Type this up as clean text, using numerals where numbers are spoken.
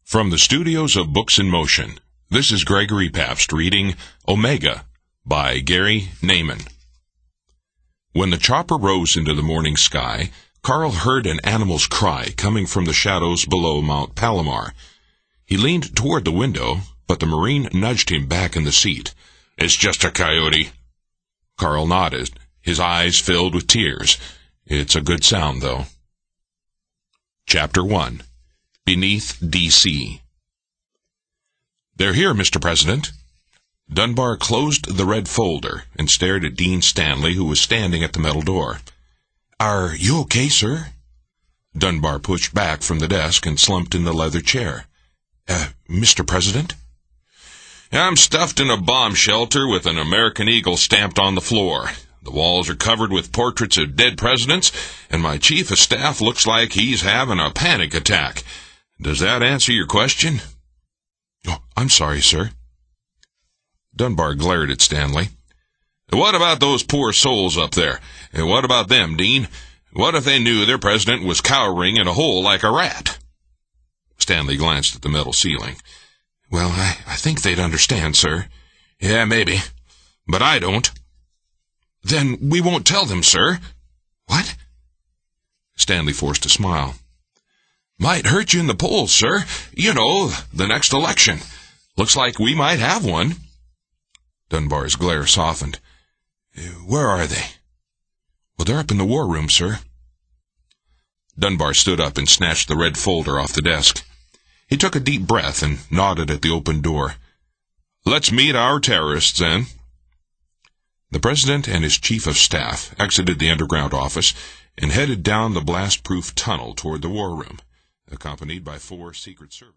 From the studios of Books in Motion, this is Gregory Pabst reading Omega by Gary Naiman. When the chopper rose into the morning sky, Carl heard an animal's cry coming from the shadows below Mount Palomar. He leaned toward the window, but the Marine nudged him back in the seat. "It's just a coyote." Carl nodded, his eyes filled with tears. It's a good sound, though. Chapter 1. Beneath D.C. "They're here, Mr. President." Dunbar closed the red folder and stared at Dean Stanley, who was standing at the metal door. "Are you okay, sir?" Dunbar pushed back from the desk and slumped in the leather chair. Mr. President?" "I'm stuffed in a bomb shelter with an American eagle stamped on the floor. The walls are covered with portraits of dead presidents, and my chief of staff looks like he's having a panic attack. Does that answer your question?" "Oh, I'm sorry, sir." Dunbar glared at Stanley. "What about those poor souls up there? And what about them, Dean? What if they knew their president was cowering in a hole like a rat?" Stanley glanced at the metal ceiling. "Well, I think they'd understand, sir." "Yeah, maybe. But I don't." "Then we won't tell them, sir." "What?" Stanley forced a smile. "Might hurt you in the polls, sir. You know, the next election. Looks like we might have one." Dunbar's glare softened. "Where are they?" "Well, they're up in the war room, sir." Dunbar stood up and snatched the red folder off the desk. He took a deep breath and nodded at the open door. "Let's meet our terrorists, then." The president and his chief of staff exited the underground office and headed down the blast-proof tunnel toward the war room, accompanied by 4 Secret Service.